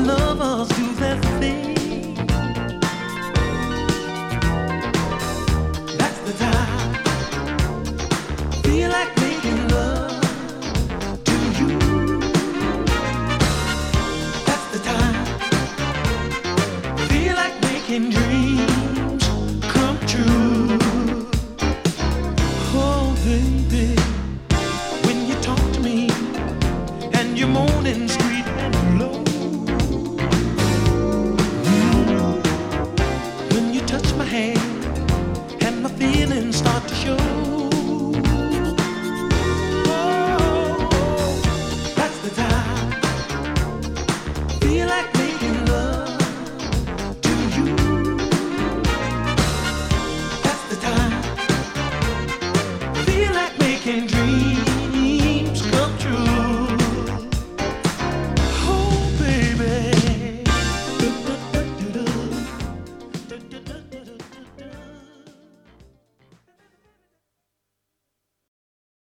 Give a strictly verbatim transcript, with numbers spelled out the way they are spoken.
lovers do their thing. That's the time. Feel like making love to you. That's the time. Feel like making dreams.